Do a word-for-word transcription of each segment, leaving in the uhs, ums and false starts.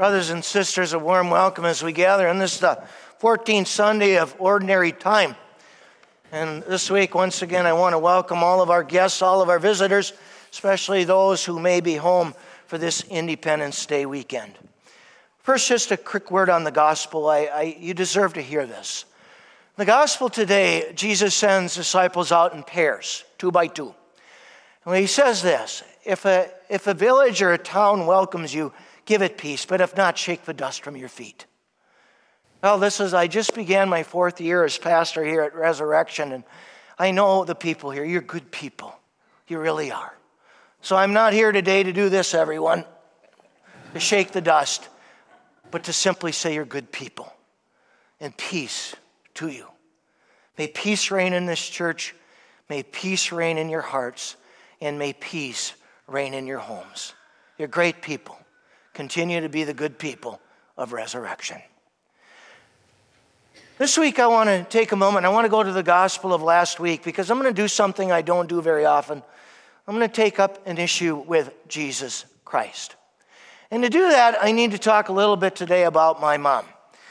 Brothers and sisters, a warm welcome as we gather on this the fourteenth Sunday of Ordinary Time. And this week, once again, I want to welcome all of our guests, all of our visitors, especially those who may be home for this Independence Day weekend. First, just a quick word on the gospel. I, I, you deserve to hear this. The gospel today, Jesus sends disciples out in pairs, two by two. And he says this, if a, if a village or a town welcomes you, give it peace, but if not, shake the dust from your feet. Well, this is, I just began my fourth year as pastor here at Resurrection, and I know the people here. You're good people. You really are. So I'm not here today to do this, everyone, to shake the dust, but to simply say you're good people. And peace to you. May peace reign in this church. May peace reign in your hearts. And may peace reign in your homes. You're great people. Continue to be the good people of Resurrection. This week I want to take a moment. I want to go to the gospel of last week because I'm going to do something I don't do very often. I'm going to take up an issue with Jesus Christ. And to do that, I need to talk a little bit today about my mom.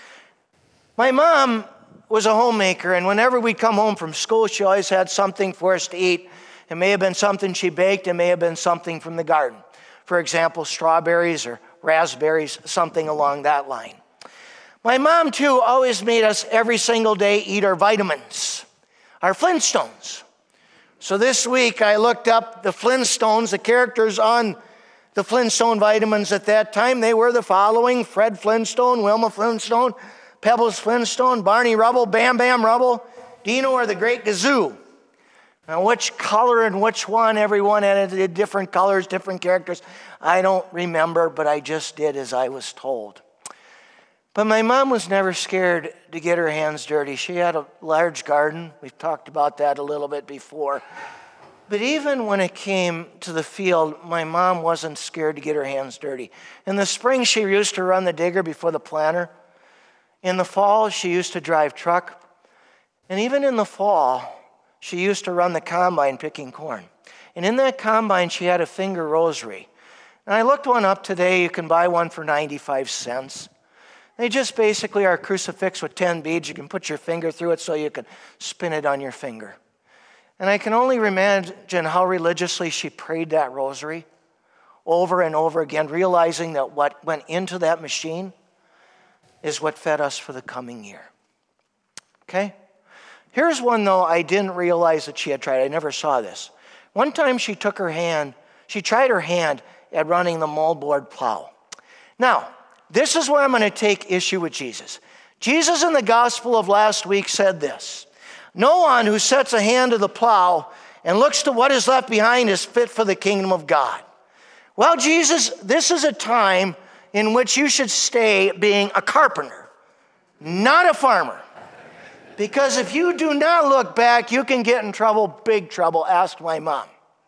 My mom was a homemaker, and whenever we'd come home from school, she always had something for us to eat. It may have been something she baked. It may have been something from the garden. For example, strawberries or raspberries, something along that line. My mom, too, always made us every single day eat our vitamins, our Flintstones. So this week I looked up the Flintstones, the characters on the Flintstone vitamins at that time. They were the following: Fred Flintstone, Wilma Flintstone, Pebbles Flintstone, Barney Rubble, Bam Bam Rubble, Dino or the Great Gazoo. Now, which color and which one, everyone had different colors, different characters. I don't remember, but I just did as I was told. But my mom was never scared to get her hands dirty. She had a large garden. We've talked about that a little bit before. But even when it came to the field, my mom wasn't scared to get her hands dirty. In the spring, she used to run the digger before the planter. In the fall, she used to drive truck. And even in the fall, she used to run the combine picking corn. And in that combine, she had a finger rosary. And I looked one up today. You can buy one for ninety-five cents. They just basically are a crucifix with ten beads. You can put your finger through it so you can spin it on your finger. And I can only imagine how religiously she prayed that rosary over and over again, realizing that what went into that machine is what fed us for the coming year. Okay? Here's one, though, I didn't realize that she had tried. I never saw this. One time she took her hand, she tried her hand at running the moldboard plow. Now, this is where I'm going to take issue with Jesus. Jesus in the gospel of last week said this: no one who sets a hand to the plow and looks to what is left behind is fit for the kingdom of God. Well, Jesus, this is a time in which you should stay being a carpenter, not a farmer. Because if you do not look back, you can get in trouble, big trouble. Ask my mom.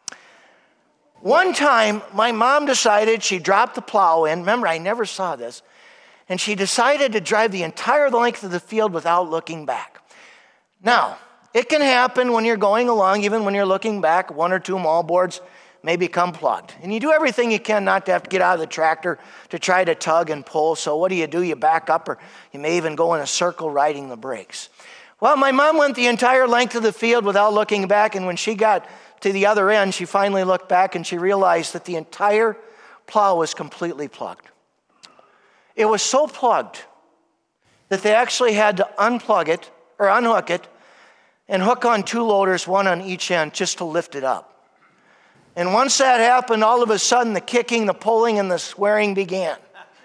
One time, my mom decided she dropped the plow in. Remember, I never saw this. And she decided to drive the entire length of the field without looking back. Now, it can happen when you're going along, even when you're looking back, one or two moldboards may become plugged. And you do everything you can not to have to get out of the tractor to try to tug and pull. So what do you do? You back up, or you may even go in a circle riding the brakes. Well, my mom went the entire length of the field without looking back, and when she got to the other end, she finally looked back and she realized that the entire plow was completely plugged. It was so plugged that they actually had to unplug it, or unhook it, and hook on two loaders, one on each end, just to lift it up. And once that happened, all of a sudden the kicking, the pulling, and the swearing began.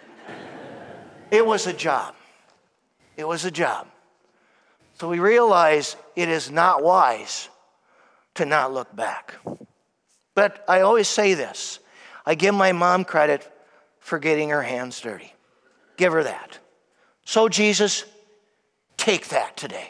It was a job. It was a job. So we realize it is not wise to not look back. But I always say this: I give my mom credit for getting her hands dirty. Give her that. So Jesus, take that today.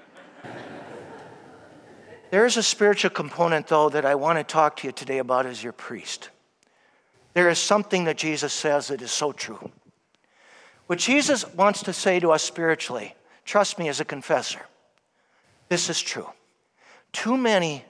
There is a spiritual component, though, that I want to talk to you today about as your priest. There is something that Jesus says that is so true. What Jesus wants to say to us spiritually, trust me as a confessor, this is true. Too many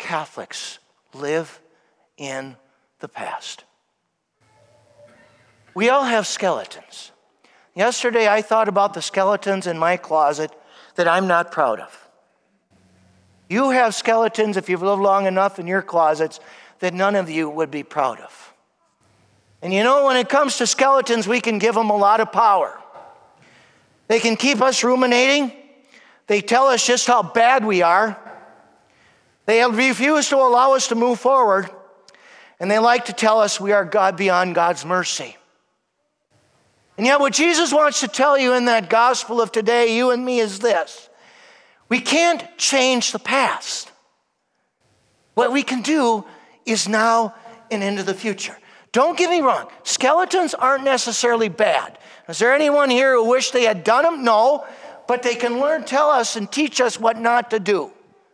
Catholics live in the past. We all have skeletons. Yesterday, I thought about the skeletons in my closet that I'm not proud of. You have skeletons, if you've lived long enough in your closets, that none of you would be proud of. And you know, when it comes to skeletons, we can give them a lot of power. They can keep us ruminating. They tell us just how bad we are. They refuse to allow us to move forward. And they like to tell us we are God beyond God's mercy. And yet what Jesus wants to tell you in that gospel of today, you and me, is this. We can't change the past. What we can do is now and into the future. Don't get me wrong. Skeletons aren't necessarily bad. Is there anyone here who wish they had done them? No. But they can learn, tell us, and teach us what not to do.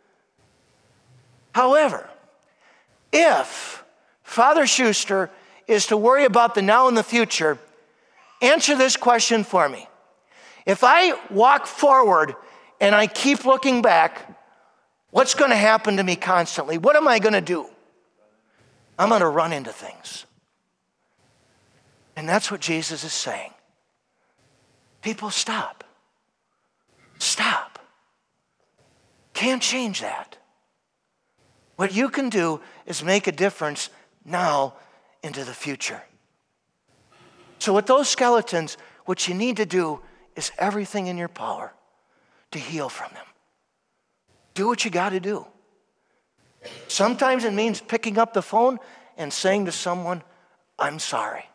However, if Father Schuster is to worry about the now and the future, answer this question for me. If I walk forward and I keep looking back, what's going to happen to me constantly? What am I going to do? I'm going to run into things. And that's what Jesus is saying. People, stop. Stop. Can't change that. What you can do is make a difference now into the future. So with those skeletons, what you need to do is everything in your power to heal from them. Do what you got to do. Sometimes it means picking up the phone and saying to someone, I'm sorry.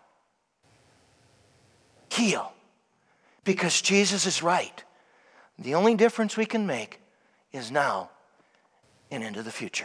Heal. Because Jesus is right. The only difference we can make is now and into the future.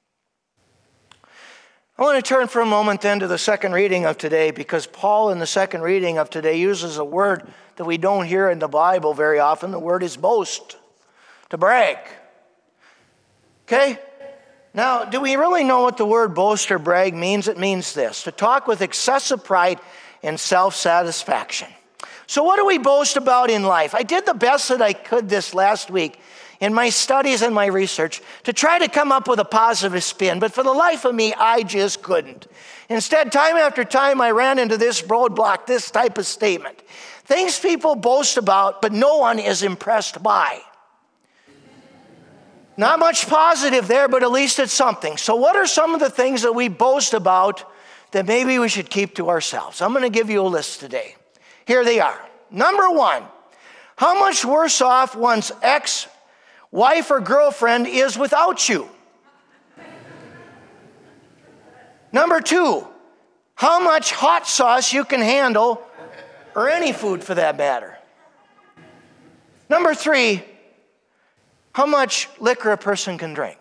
I want to turn for a moment then to the second reading of today, because Paul in the second reading of today uses a word that we don't hear in the Bible very often. The word is boast, to brag. Okay? Now, do we really know what the word boast or brag means? It means this: to talk with excessive pride and self-satisfaction. So what do we boast about in life? I did the best that I could this last week in my studies and my research to try to come up with a positive spin, but for the life of me, I just couldn't. Instead, time after time, I ran into this roadblock, this type of statement. Things people boast about, but no one is impressed by. Not much positive there, but at least it's something. So what are some of the things that we boast about that maybe we should keep to ourselves? I'm going to give you a list today. Here they are. Number one, how much worse off one's ex-wife or girlfriend is without you. Number two, how much hot sauce you can handle, or any food for that matter. Number three, how much liquor a person can drink.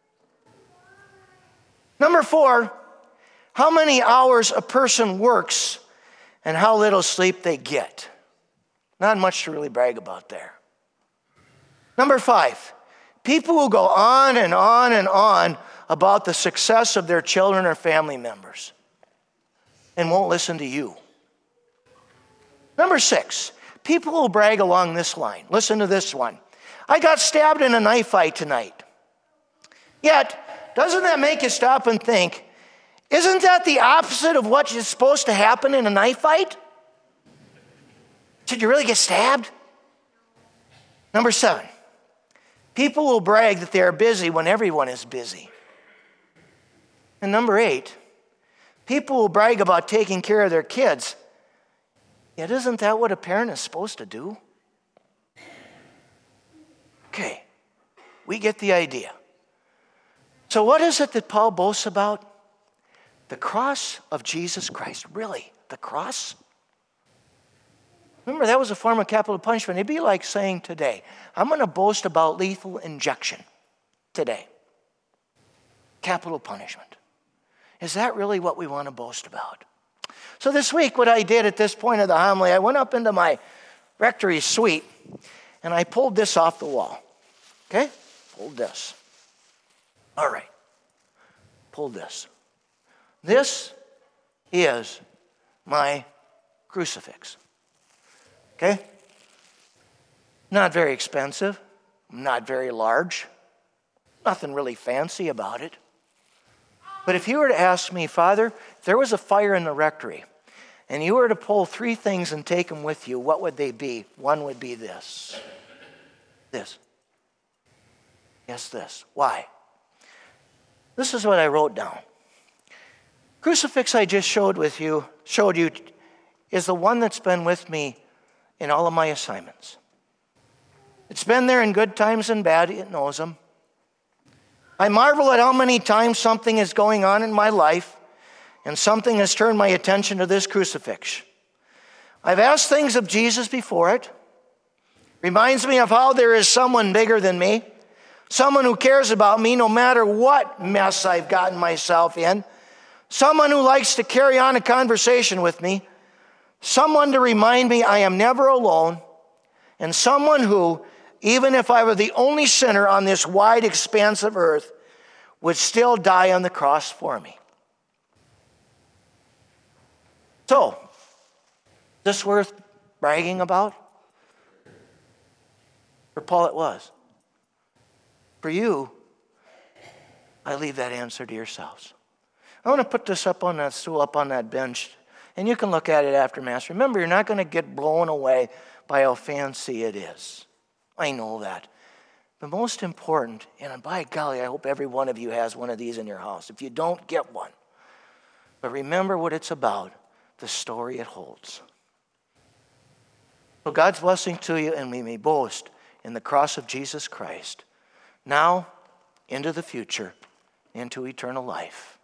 Number four, how many hours a person works and how little sleep they get. Not much to really brag about there. Number five, people who go on and on and on about the success of their children or family members and won't listen to you. Number six, people who brag along this line. Listen to this one. I got stabbed in a knife fight tonight. Yet, doesn't that make you stop and think, isn't that the opposite of what is supposed to happen in a knife fight? Did you really get stabbed? Number seven, people will brag that they are busy when everyone is busy. And number eight, people will brag about taking care of their kids. Yet isn't that what a parent is supposed to do? Okay, we get the idea. So what is it that Paul boasts about? The cross of Jesus Christ. Really, the cross? Remember, that was a form of capital punishment. It'd be like saying today, I'm going to boast about lethal injection today. Capital punishment. Is that really what we want to boast about? So this week, what I did at this point of the homily, I went up into my rectory suite, and I pulled this off the wall. Okay? Pulled this. All right. Pulled this. This is my crucifix. Okay? Not very expensive. Not very large. Nothing really fancy about it. But if you were to ask me, Father, if there was a fire in the rectory, and you were to pull three things and take them with you, what would they be? One would be this. This. Yes, this. Why? This is what I wrote down. Crucifix I just showed with you, showed you, is the one that's been with me in all of my assignments. It's been there in good times and bad. It knows them. I marvel at how many times something is going on in my life and something has turned my attention to this crucifix. I've asked things of Jesus before it. Reminds me of how there is someone bigger than me, someone who cares about me no matter what mess I've gotten myself in, someone who likes to carry on a conversation with me, someone to remind me I am never alone, and someone who, even if I were the only sinner on this wide expanse of earth, would still die on the cross for me. So, is this worth bragging about? For Paul it was. For you, I leave that answer to yourselves. I want to put this up on that stool, up on that bench, and you can look at it after Mass. Remember, you're not going to get blown away by how fancy it is. I know that. The most important, and by golly, I hope every one of you has one of these in your house. If you don't, get one. But remember what it's about, the story it holds. So God's blessing to you, and we may boast in the cross of Jesus Christ, now into the future, into eternal life.